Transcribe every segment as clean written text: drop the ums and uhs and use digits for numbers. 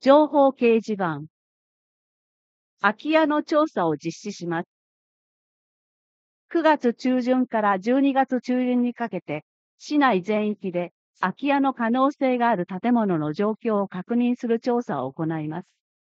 情報掲示板。空き家の調査を実施します。9月中旬から12月中旬にかけて、市内全域で空き家の可能性がある建物の状況を確認する調査を行います。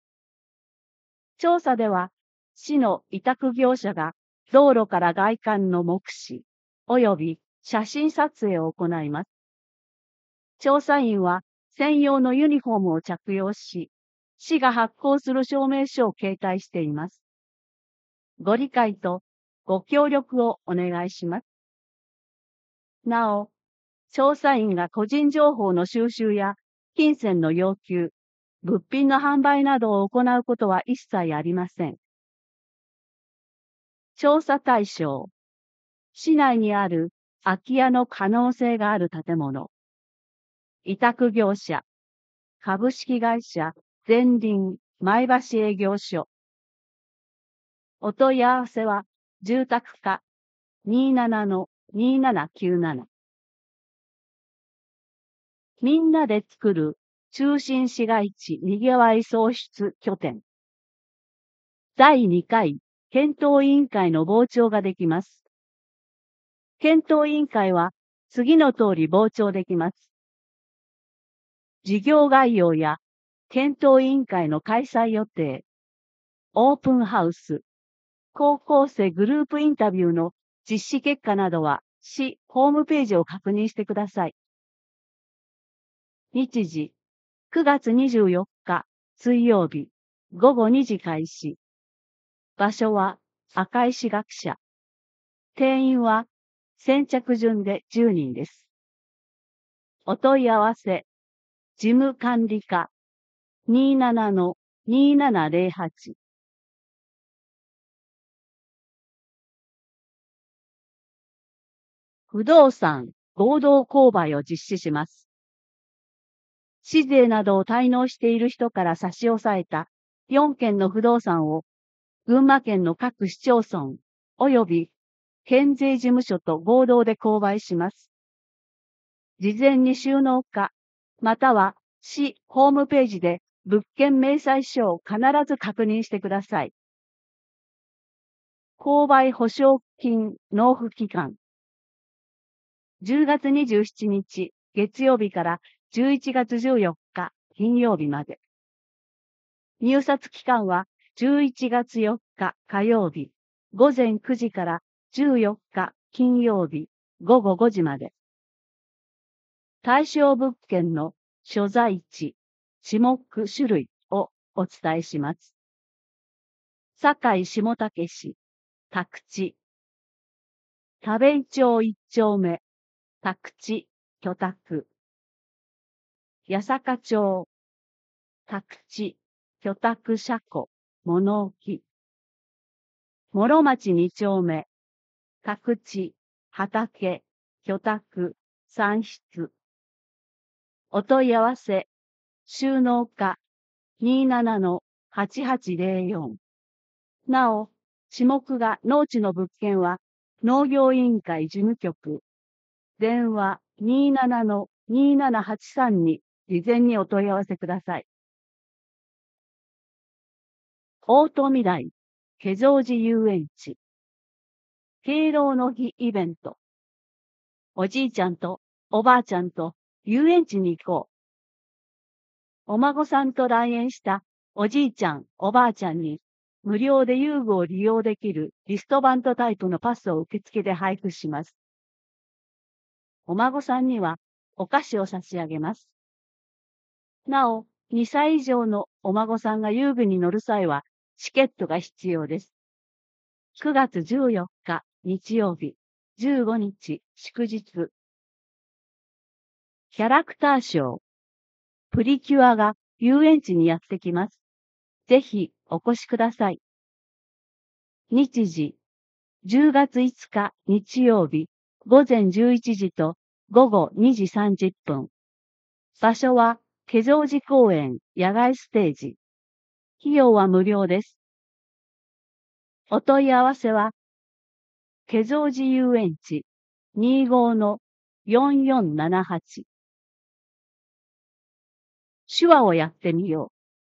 調査では、市の委託業者が道路から外観の目視及び写真撮影を行います。調査員は専用のユニフォームを着用し、市が発行する証明書を携帯しています。ご理解とご協力をお願いします。なお、調査員が個人情報の収集や金銭の要求、物品の販売などを行うことは一切ありません。調査対象。市内にある空き家の可能性がある建物。委託業者。株式会社全林前橋営業所。お問い合わせは住宅課 27-2797。みんなで作る中心市街地にぎわい創出拠点。第2回検討委員会の傍聴ができます。検討委員会は次の通り傍聴できます。事業概要や検討委員会の開催予定、オープンハウス、高校生グループインタビューの実施結果などは市ホームページを確認してください。日時、9月24日水曜日午後2時開始。場所は赤石学舎。定員は先着順で10人です。お問い合わせ、事務管理課 27-2708。不動産合同購買を実施します。市税などを滞納している人から差し押さえた4件の不動産を群馬県の各市町村及び県税事務所と合同で購買します。事前に収納課または市ホームページで物件明細書を必ず確認してください。購買保証金納付期間10月27日月曜日から11月14日金曜日まで。入札期間は11月4日火曜日午前9時から14日金曜日午後5時まで。対象物件の所在地、地目種類をお伝えします。堺下武市、宅地。田部井町1丁目、宅地、居宅。八坂町、宅地、居宅車庫、物置。諸町2丁目、宅地、畑、居宅、産室。お問い合わせ、収納課 27-8804。なお、地目が農地の物件は、農業委員会事務局、電話27-2783に事前にお問い合わせください。大戸未来、化蔵寺遊園地。敬老の日イベント。おじいちゃんとおばあちゃんと遊園地に行こう。お孫さんと来園したおじいちゃん、おばあちゃんに無料で遊具を利用できるリストバンドタイプのパスを受付で配布します。お孫さんにはお菓子を差し上げます。なお、2歳以上のお孫さんが遊具に乗る際はチケットが必要です。9月14日日曜日、15日祝日。キャラクターショー。プリキュアが遊園地にやってきます。ぜひお越しください。日時、10月5日日曜日、午前11時と午後2時30分。場所は、化蔵寺公園野外ステージ。費用は無料です。お問い合わせは、化蔵寺遊園地 25-4478。手話をやってみよう。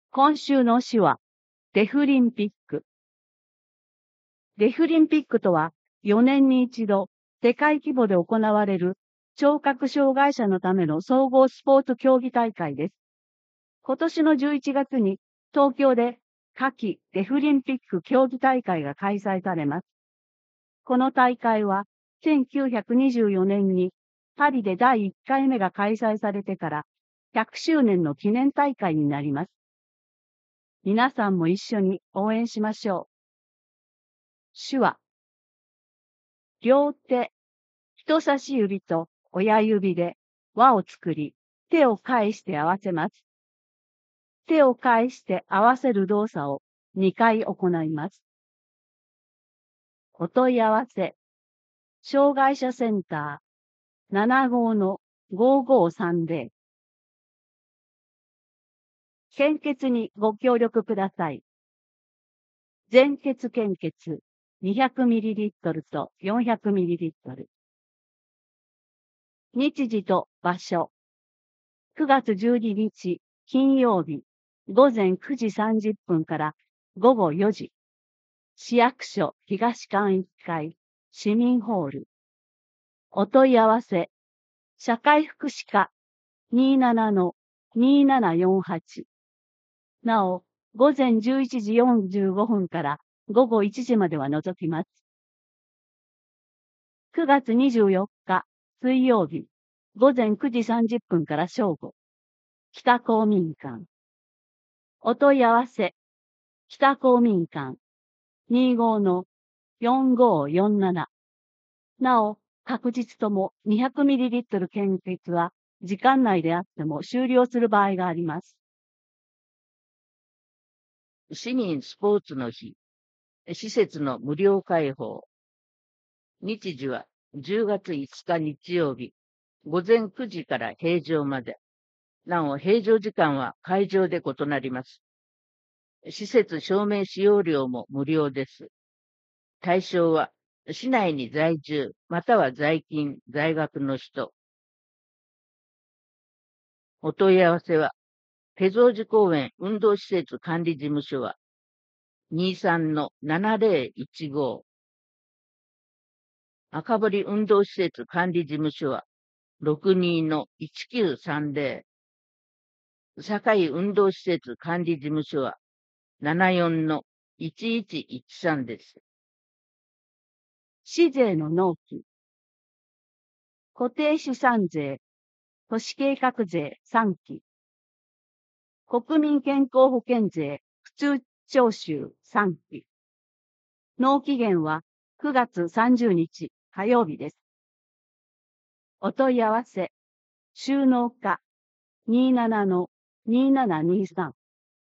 今週の詩は、デフリンピック。デフリンピックとは、4年に一度、世界規模で行われる、聴覚障害者のための総合スポーツ競技大会です。今年の11月に、東京で夏季デフリンピック競技大会が開催されます。この大会は、1924年にパリで第1回目が開催されてから100周年の記念大会になります。皆さんも一緒に応援しましょう。手話。両手、人差し指と親指で輪を作り、手を返して合わせます。手を返して合わせる動作を2回行います。お問い合わせ、障害者センター75-5530。献血にご協力ください。全血献血 200ml と 400ml。日時と場所。9月12日金曜日午前9時30分から午後4時。市役所東館1階市民ホール。お問い合わせ。社会福祉課 27-2748。なお、午前11時45分から午後1時までは除きます。9月24日水曜日午前9時30分から正午。北公民館。お問い合わせ。北公民館 25-4547。なお、確実とも 200ml 献血は時間内であっても終了する場合があります。 市民スポーツの日、施設の無料開放。日時は10月5日日曜日、午前9時から閉場まで。なお、閉場時間は会場で異なります。施設証明使用料も無料です。対象は、市内に在住、または在勤、在学の人。お問い合わせは、華蔵寺公園運動施設管理事務所は、23-7015。赤堀運動施設管理事務所は、62-1930。堺運動施設管理事務所は、74-1113です。 市税の納期。固定資産税、都市計画税3期。国民健康保険税、普通徴収3期。納期限は9月30日火曜日です。お問い合わせ、収納課 27-2723。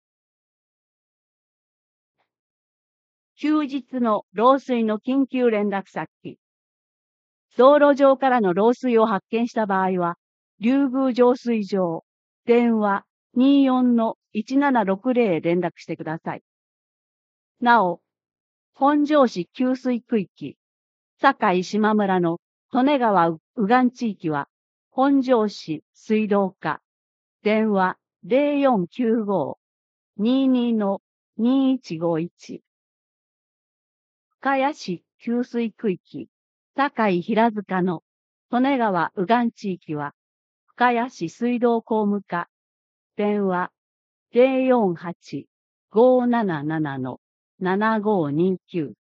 休日の漏水の緊急連絡先。道路上からの漏水を発見した場合は、竜宮浄水場、電話24-1760へ連絡してください。なお、本庄市給水区域、堺島村の利根川右岸地域は、本庄市水道課、電話0495-22-2151。深谷市給水区域、堺平塚の利根川右岸地域は、深谷市水道工務課、電話048-577-7529。